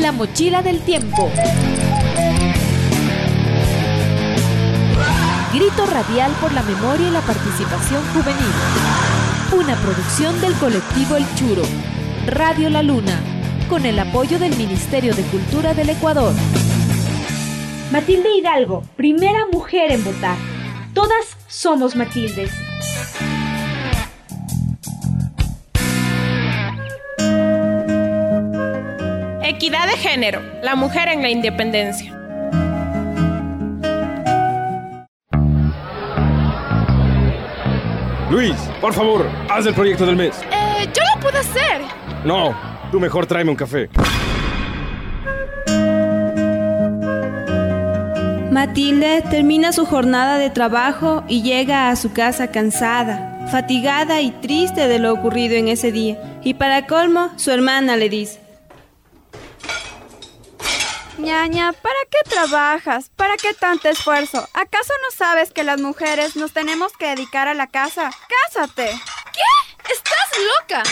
La mochila del tiempo. Grito radial por la memoria y la participación juvenil. Una producción del colectivo El Churo, Radio La Luna, con el apoyo del Ministerio de Cultura del Ecuador. Matilde Hidalgo, primera mujer en votar. Todas somos Matildes. Equidad de género, la mujer en la independencia. Luis, por favor, haz el proyecto del mes. Yo lo puedo hacer. No, tú mejor tráeme un café. Matilde termina su jornada de trabajo y llega a su casa cansada, fatigada y triste de lo ocurrido en ese día. Y para colmo, su hermana le dice: Ñaña, ¿para qué trabajas? ¿Para qué tanto esfuerzo? ¿Acaso no sabes que las mujeres nos tenemos que dedicar a la casa? ¡Cásate! ¿Qué? ¡Estás loca!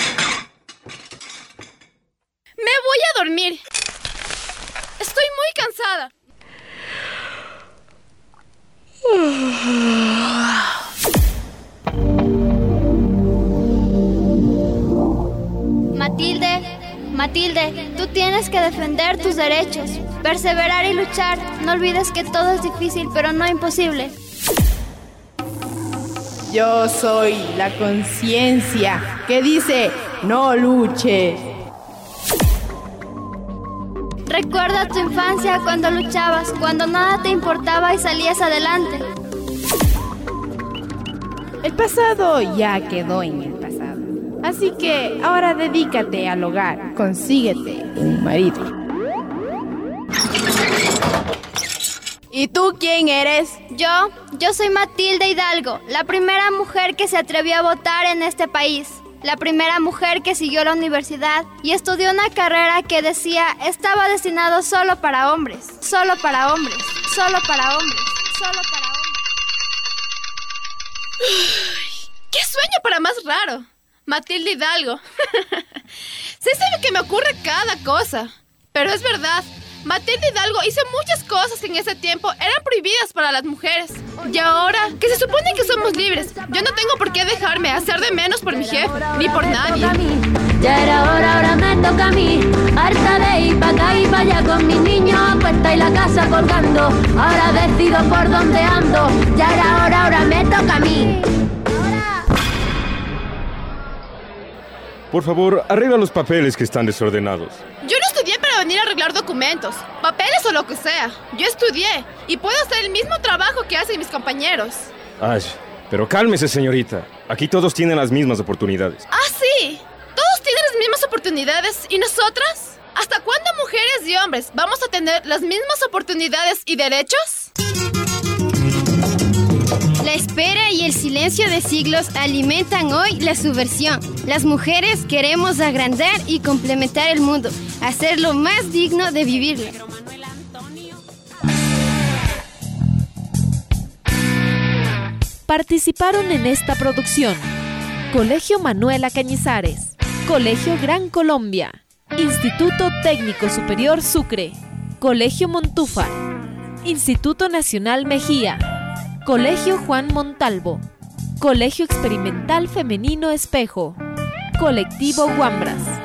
Me voy a dormir. Estoy muy cansada. Matilde, tú tienes que defender tus derechos, perseverar y luchar. No olvides que todo es difícil, pero no imposible. Yo soy la conciencia que dice, no luches. Recuerda tu infancia cuando luchabas, cuando nada te importaba y salías adelante. El pasado ya quedó en el pasado. Así que ahora dedícate al hogar, consíguete un marido. ¿Y tú quién eres? Yo soy Matilde Hidalgo, la primera mujer que se atrevió a votar en este país. La primera mujer que siguió la universidad y estudió una carrera que decía estaba destinado solo para hombres, solo para hombres, solo para hombres, solo para hombres. ¡Qué sueño para más raro! Matilde Hidalgo. Sí sabe que me ocurre cada cosa, pero es verdad. Matilde Hidalgo hizo muchas cosas que en ese tiempo eran prohibidas para las mujeres. Y ahora, que se supone que somos libres, yo no tengo por qué dejarme hacer de menos por mi jefe, ni por nadie. Ya era hora, ahora me toca a mí. Harta de ir pa' acá y pa' allá con mis niños a cuesta y la casa colgando. Ahora decido por dónde ando. Ya era hora, ahora me toca a mí. Por favor, arregla los papeles que están desordenados. Yo no estudié para venir a arreglar documentos, papeles o lo que sea. Yo estudié y puedo hacer el mismo trabajo que hacen mis compañeros. Ay, pero cálmese, señorita. Aquí todos tienen las mismas oportunidades. ¿Ah, sí? ¿Todos tienen las mismas oportunidades? ¿Y nosotras? ¿Hasta cuándo mujeres y hombres vamos a tener las mismas oportunidades y derechos? La espera y el silencio de siglos alimentan hoy la subversión. Las mujeres queremos agrandar y complementar el mundo, hacerlo más digno de vivirlo. Participaron en esta producción Colegio Manuela Cañizares, Colegio Gran Colombia, Instituto Técnico Superior Sucre, Colegio Montúfar, Instituto Nacional Mejía, Colegio Juan Montalvo, Colegio Experimental Femenino Espejo, Colectivo Guambras.